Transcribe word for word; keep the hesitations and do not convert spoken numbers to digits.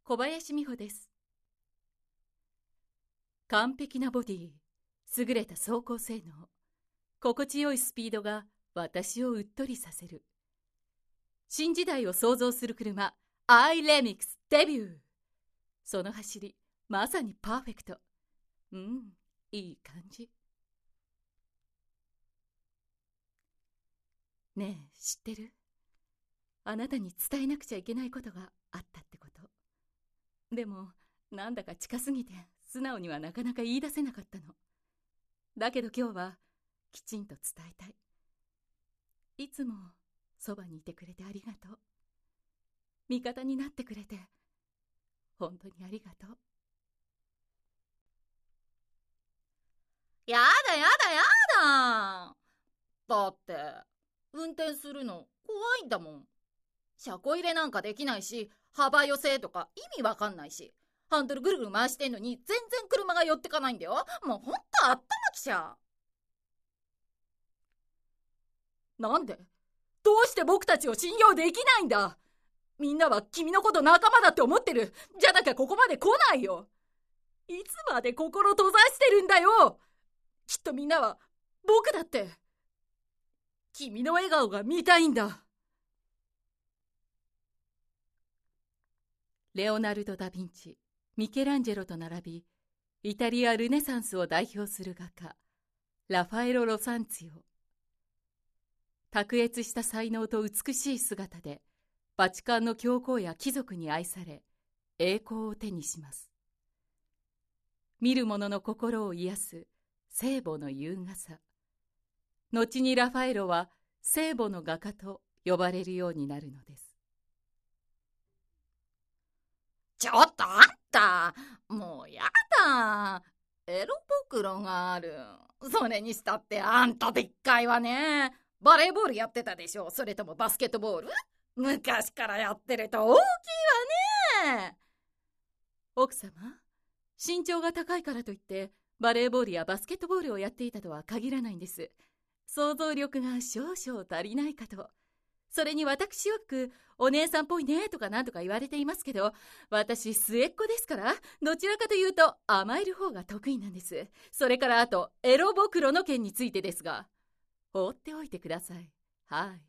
小林美穂です。完璧なボディ、優れた走行性能、心地よいスピードが私をうっとりさせる。新時代を創造する車、アイレミックスデビュー。その走り、まさにパーフェクト。うん、いい感じ。ねえ、知ってる？あなたに伝えなくちゃいけないことがあったってこと。でも、なんだか近すぎて、素直にはなかなか言い出せなかったの。だけど今日は、きちんと伝えたい。いつも、そばにいてくれてありがとう。味方になってくれて、本当にありがとう。 やだやだやだ。だって、運転するの怖いんだもん。車庫入れなんかできないし、幅寄せとか意味わかんないし、ハンドルぐるぐる回してんのに全然車が寄ってかないんだよ。もうほんと頭きちゃう。なんで？どうして僕たちを信用できないんだ？みんなは君のこと仲間だって思ってる。じゃなきゃここまで来ないよ。いつまで心閉ざしてるんだよ。きっとみんなは僕だって君の笑顔が見たいんだ。 レオナルド・ダ・ヴィンチ、ミケランジェロと並び、イタリア・ルネサンスを代表する画家、ラファエロ・ロサンツィオ。卓越した才能と美しい姿で、バチカンの教皇や貴族に愛され、栄光を手にします。見る者の心を癒す聖母の優雅さ。後にラファエロは聖母の画家と呼ばれるようになるのです。 ちょっとあんた、もうやだ。エロ袋がある。それにしたってあんたでっかいわね。バレーボールやってたでしょ？それともバスケットボール？昔からやってると大きいわね。 奥様、身長が高いからといってバレーボールやバスケットボールをやっていたとは限らないんです。想像力が少々足りないかと。それに私よくお姉さんっぽいねとかなんとか言われていますけど、私末っ子ですから、どちらかというと甘える方が得意なんです。それからあとエロボクロの件についてですが、放っておいてください。はい。